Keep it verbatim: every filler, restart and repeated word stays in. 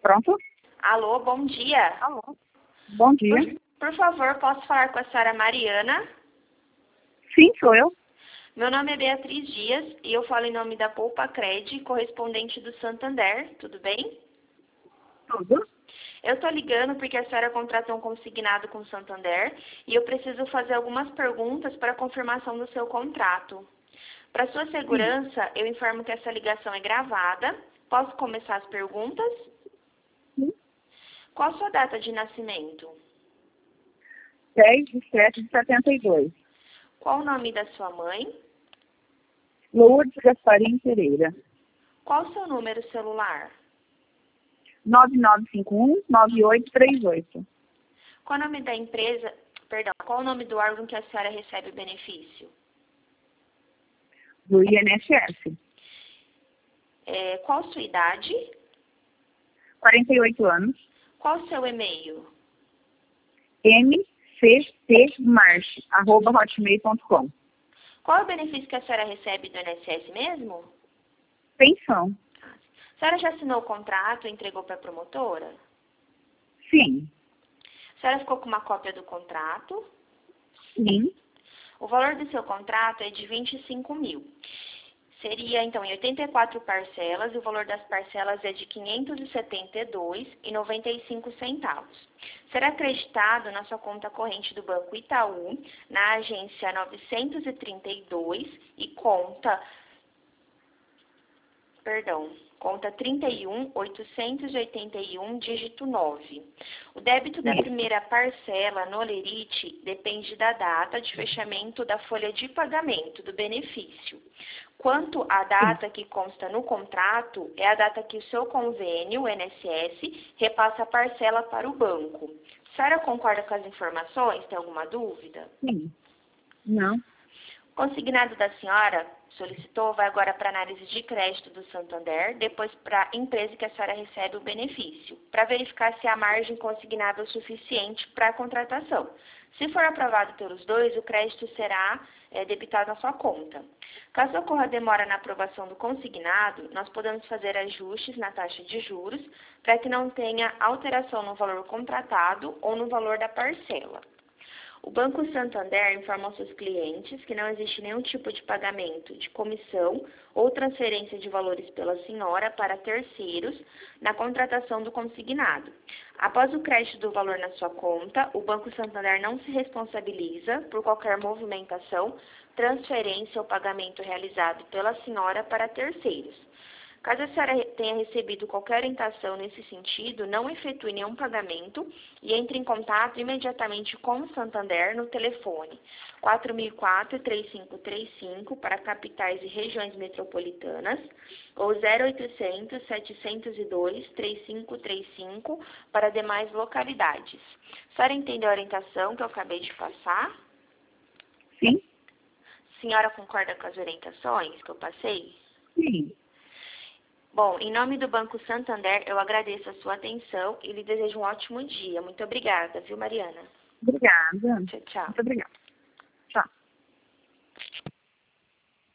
Pronto? Alô, bom dia. Alô. Bom dia. Por, por favor, posso falar com a senhora Mariana? Sim, sou eu. Meu nome é Beatriz Dias e eu falo em nome da Poupa Cred, correspondente do Santander, tudo bem? Tudo? Eu estou ligando porque a senhora contratou um consignado com o Santander e eu preciso fazer algumas perguntas para a confirmação do seu contrato. Para sua segurança, eu informo que essa ligação é gravada. Posso começar as perguntas? Sim. Qual a sua data de nascimento? dez de sete de setenta e dois. Qual o nome da sua mãe? Lourdes Gasparim Pereira. Qual o seu número celular? nove nove cinco um, nove oito três oito. Qual o nome da empresa, perdão, qual o nome do órgão que a senhora recebe o benefício? Do I N S S. É, qual a sua idade? quarenta e oito anos. Qual o seu e-mail? m c t march arroba hotmail ponto com. Qual é o benefício que a senhora recebe do I N S S mesmo? Pensão. A senhora já assinou o contrato e entregou para a promotora? Sim. A senhora ficou com uma cópia do contrato? Sim. O valor do seu contrato é de vinte e cinco mil. Seria, então, em oitenta e quatro parcelas, e o valor das parcelas é de quinhentos e setenta e dois reais e noventa e cinco centavos. Será acreditado na sua conta corrente do Banco Itaú, na agência novecentos e trinta e dois e conta, perdão, conta trinta e um, oitocentos e oitenta e um, dígito nove. O débito da Isso. primeira parcela no Lerite depende da data de fechamento da folha de pagamento do benefício. Quanto à data que consta no contrato, é a data que o seu convênio, o I N S S, repassa a parcela para o banco. A senhora concorda com as informações? Tem alguma dúvida? Sim. Não. O consignado da senhora solicitou vai agora para análise de crédito do Santander, depois para a empresa que a senhora recebe o benefício, para verificar se a margem consignada é o suficiente para a contratação. Se for aprovado pelos dois, o crédito será é, debitado na sua conta. Caso ocorra demora na aprovação do consignado, nós podemos fazer ajustes na taxa de juros para que não tenha alteração no valor contratado ou no valor da parcela. O Banco Santander informa aos seus clientes que não existe nenhum tipo de pagamento de comissão ou transferência de valores pela senhora para terceiros na contratação do consignado. Após o crédito do valor na sua conta, o Banco Santander não se responsabiliza por qualquer movimentação, transferência ou pagamento realizado pela senhora para terceiros. Caso a senhora tenha recebido qualquer orientação nesse sentido, não efetue nenhum pagamento e entre em contato imediatamente com o Santander no telefone quatro mil e quatro, três cinco três cinco para capitais e regiões metropolitanas ou zero oitocentos, setecentos e dois, trinta e cinco trinta e cinco para demais localidades. A senhora entendeu a orientação que eu acabei de passar? Sim. A senhora concorda com as orientações que eu passei? Sim. Bom, em nome do Banco Santander, eu agradeço a sua atenção e lhe desejo um ótimo dia. Muito obrigada, viu, Mariana? Obrigada. Tchau, tchau. Muito obrigada. Tchau.